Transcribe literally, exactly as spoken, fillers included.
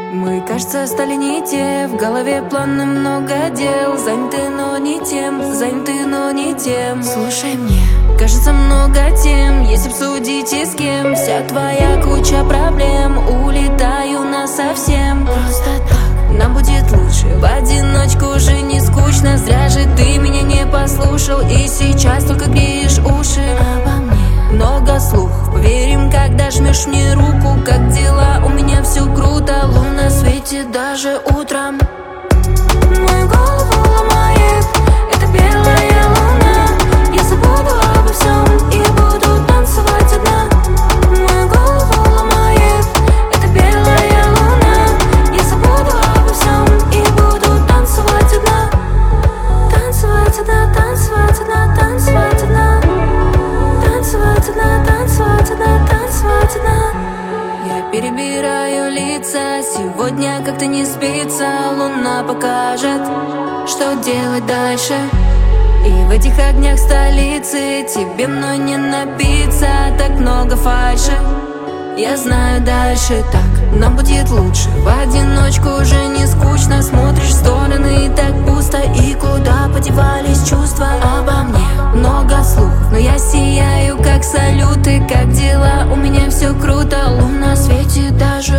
Мы, кажется, стали не те, в голове планы много дел. Заняты, но не тем, заняты, но не тем. Слушай, мне кажется, много тем, если обсудить и с кем. Вся твоя куча проблем, улетаю насовсем. Просто так нам будет лучше, в одиночку уже не скучно. Зря же ты меня не послушал, и сейчас только греешь уши обо мне. Много слухов, поверим, когда жмешь мне руку. Как дела? У меня все круто, луна светит даже утром. Мою голову ломает эта белая луна. Я забуду обо всем и буду танцевать одна. Мою голову ломает эта белая луна. Я забуду обо всем и буду танцевать одна. Танцевать одна, танцевать одна, танцевать одна. Танцевать одна, танцевать одна, танцевать одна. Я перебираю лица, сегодня как-то не спится. Луна покажет, что делать дальше. И в этих огнях столицы тебе мной не напиться. Так много фальши, я знаю, дальше так нам будет лучше. В одиночку уже не скучно, смотришь в стороны и так пусто. И куда подевались чувства обо мне? Много слухов, но я сияю как салюты. Как дела? У меня все круто, луна светит даже